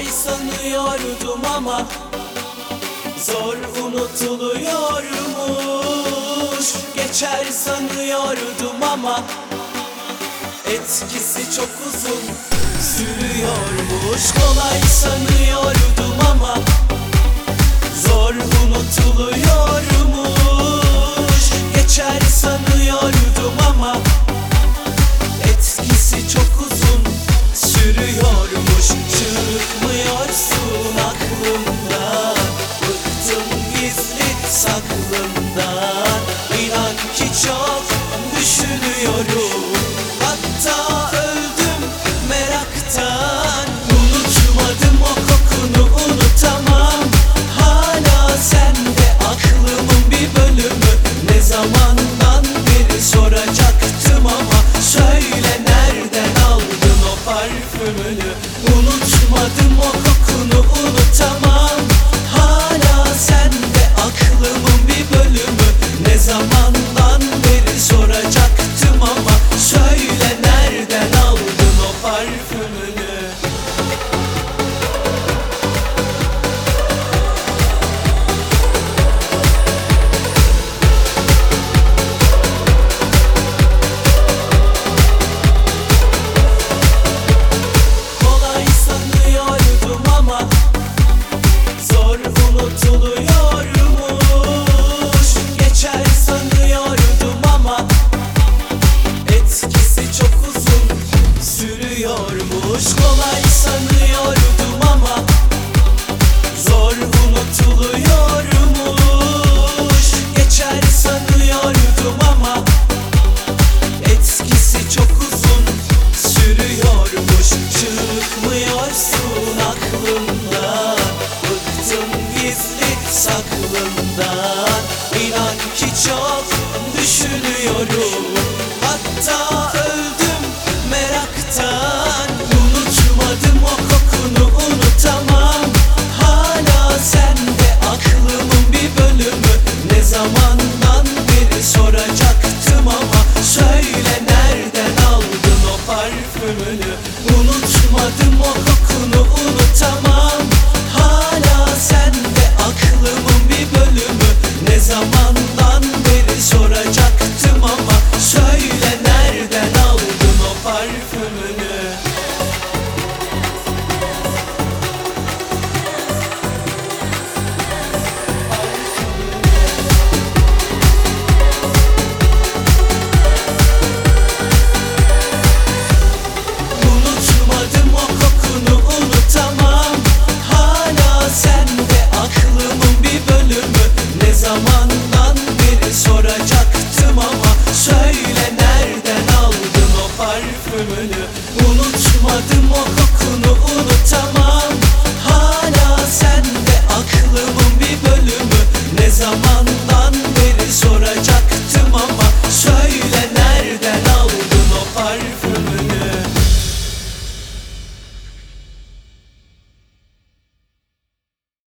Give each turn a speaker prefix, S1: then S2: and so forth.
S1: Kolay sanıyordum ama zor unutuluyormuş. Geçer sanıyordum ama etkisi çok uzun sürüyormuş. Kolay sanıyordum ama zor unutuluyormuş. Geçer sanıyordum ama etkisi çok uzun sürüyormuş. Çıkmıyorsun aklımdan, bıktım gizli saklımdan. İnan ki çok düşünüyorum, hatta öldüm meraktan. Unutmadım o kokunu, unutamam. Hala sende aklımın bir bölümü. Ne zamandan beri soracaktım ama söyle, nereden aldın o parfümünü? Unutmadım o kokunu, unutamam. Hala sende aklımın bir bölümü. Ne zamandan beri soracaktım ama söyle, nereden aldın o parfümünü? Kolay sanıyordum ama zor unutuluyormuş. Geçer sanıyordum ama etkisi çok uzun sürüyormuş. Kolay sanıyordum ama zor unutuluyormuş. Geçer sanıyordum ama etkisi çok uzun sürüyormuş. Çıkmıyorsun aklımdan, bıktım gizli saklımdan. İnan ki çok düşünüyorum, hatta öldüm meraktan. Unutmadım o kokunu, unutamam. Hala sende aklımın bir bölümü. Ne zamandan beri soracaktım ama söyle, nereden aldın o parfümünü? Unutmadım o kokunu, unutamam. Hala sende aklımın bir bölümü. Ne zamandan beri soracaktım ama söyle, nereden aldın o parfümünü? Unutmadım o kokunu, unutamam. Hala sende aklımın bir bölümü. Ne zamandan beri soracaktım ama söyle,